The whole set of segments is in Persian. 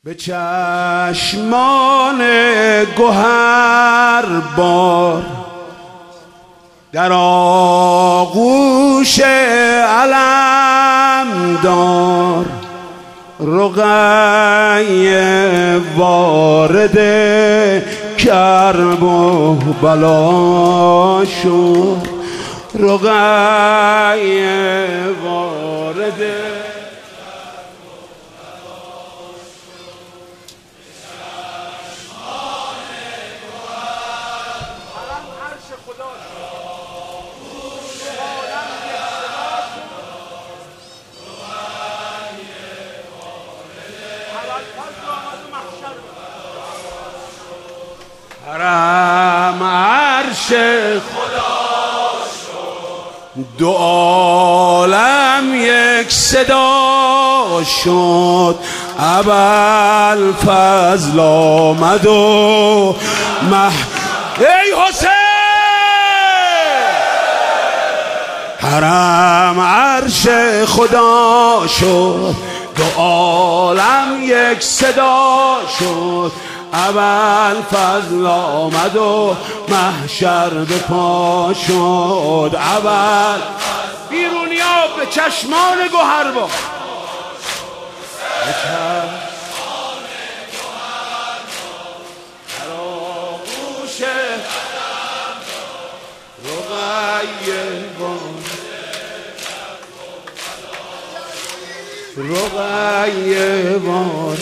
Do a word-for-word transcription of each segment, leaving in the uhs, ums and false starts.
به چشمان گوهر بار در آغوش علمدار رقیه وارد کرب و بلا شد، رقیه وارد حرم عرش خدا شد، دو عالم یک صدا شد. ابوالفضل آمد و مح ای حسین، حرم عرش خدا شد، دو عالم یک صدا شد. ابوالفضل آمد و محشر به پا شد. اول بیرونیا به چشمان گوهر با به چشمان گوهر در آغوش رقیه رقیه وار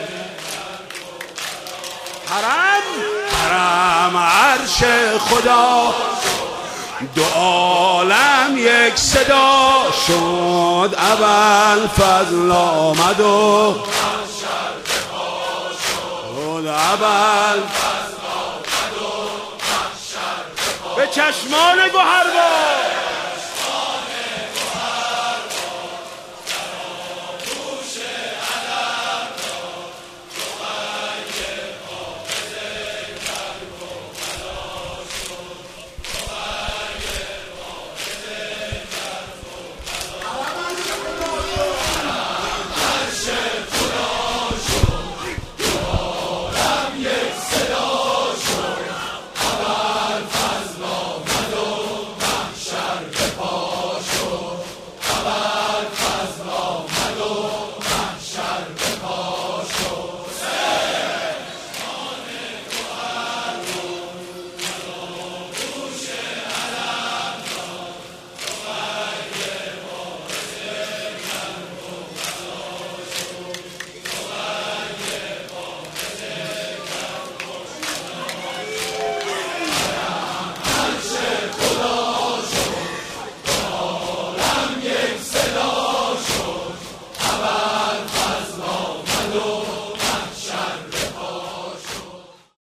حرم حرم عرش خدا، دو عالم یک صدا شد. ابوالفضل آمد و محشر به پا شد. ابوالفضل آمد و محشر به پا شد. به چشمان گوهر با